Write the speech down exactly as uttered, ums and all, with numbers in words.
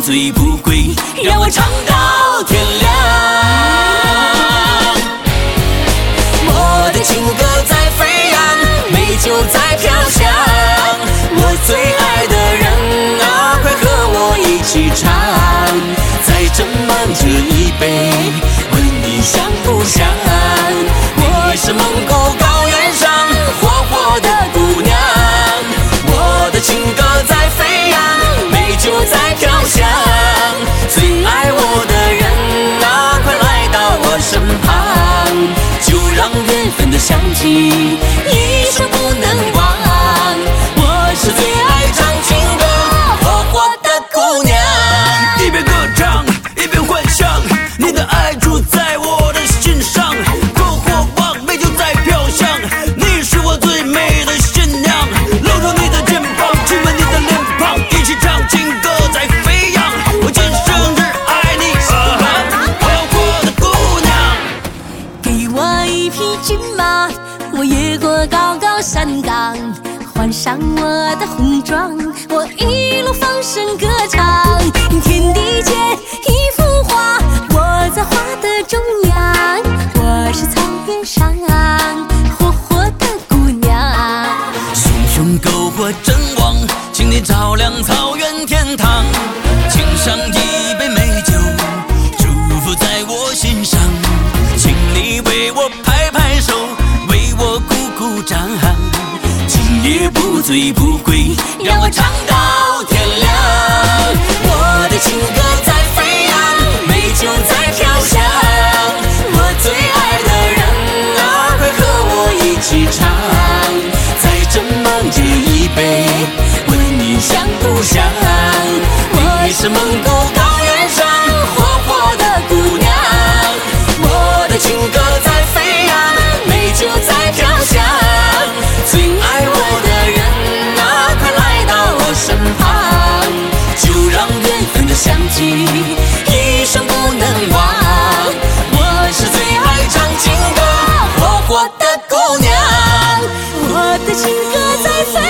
醉不归，让我唱到天亮。我的情歌在飞扬，美酒在飘香。我最爱的人啊，快和我一起唱。再斟满这一杯，问你想不想？我是蒙古高原上活活的姑娘。我的情歌在飞扬，美酒在飘香。最爱我的人啊，快来到我身旁，就让缘分的香气一生不能忘。我是最爱唱情歌活活的姑娘。 一边歌唱一边幻想，你的爱住在我的心上，篝火旺，美酒在飘香。你是我最美的新娘，搂住你的肩膀，亲吻你的脸庞，一起唱情歌在飞扬。我今生只爱你，活活的姑娘。 给我一匹骏马，我越过高高山岗，换上我的红装，我一路放声歌唱。天地间一幅画，我在画的中央，我是草原上活活的姑娘。 熊熊篝火真旺，请你照亮草原天堂，请上一杯美酒，祝福在我心上。请你为我拍拍手，为我鼓鼓掌。今夜不醉不归，让我唱到天亮。我的情歌在飞扬，美酒在飘香。我最爱的人啊，快和我一起唱。再斟满这一杯，问你想不想？你是蒙古高原上活活的姑娘。我的情歌在飞扬，美酒在飘香。最爱我的人啊，快来到我身旁，就让缘分的香气一生不能忘。我是最爱唱情歌活活的姑娘。 我的情歌在飞